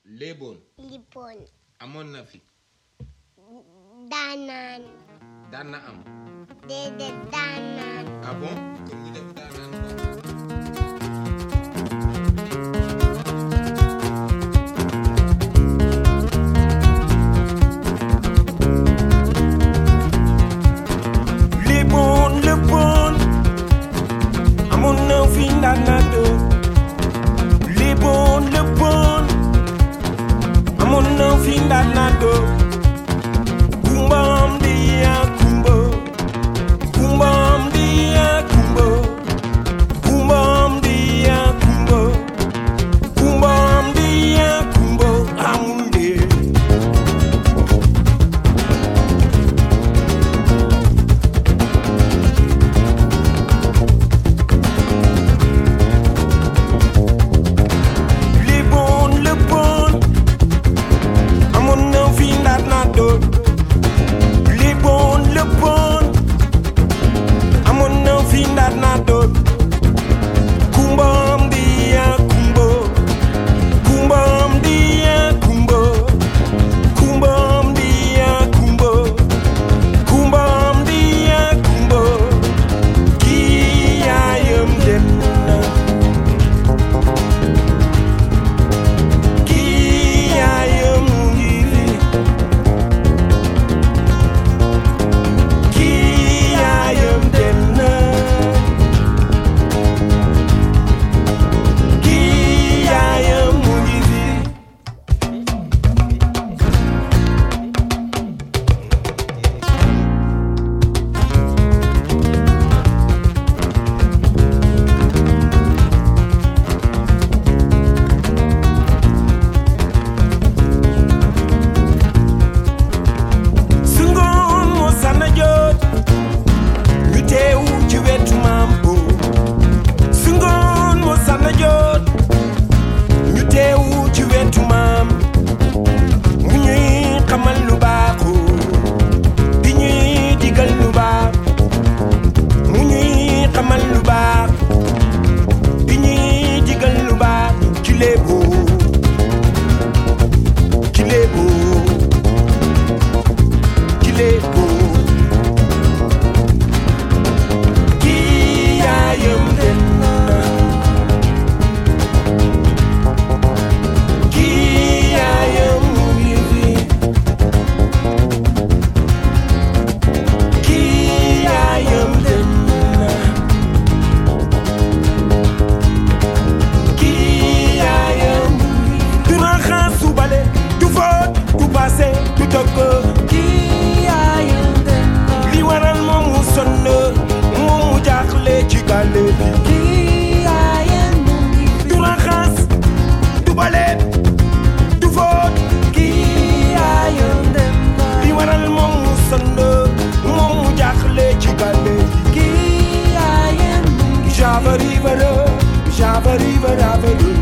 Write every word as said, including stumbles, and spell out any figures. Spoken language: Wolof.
léeboon. lippoon. amoon na fi. daanaan. daan na am. déedéet daanaan. ah bon kon ñu def daanaan ko. léeboon léppoon amoon na fi ndaanato. léeboon léppoon amoon na fi ndaanato. kumbam dia kumbo kumbam dia kumbo kumbam dia kumbo kumbam dia kumbo amunde. Léeboon léppoon amoon na fi ndaanato. Léeboon léppoon amoon na fi ndaanato. kumbam dia kumbo kumbam dia kumbo kumbam dia kumbo kumbam dia kumbo kii yaayam dem na kii yaayam mu ngi fi kii yaayam dem na kii yaayam mu ngi fi. Su ngoon moo sana jot ñu teew ci wetu maam bo. Su ngoon moo sana jot ñu teew ci wetu maam mu ñuy xamal lu baaxu di ñuy digal lu baax mu ñuy xamal lu baax di ñuy digal lu baax ci léebo ci léebo ci léebo kii yaayam dem na kii yaayam mu ngi fi kii yaayam dem na kii yaayam mu ngi fi. du raxas du bale du fóot du paase du togg kii yaayam dem na. li waral moom mu sonn moom mu jaaxle ci gàlle bi kii yaayam mu ngi fi. du raxas du bale du fóot kii yaayam dem na. li waral moom mu sonn moom mu jaaxle ci gàlle bi kii yaayam mu ngi fi. Java river, Java river, Java river.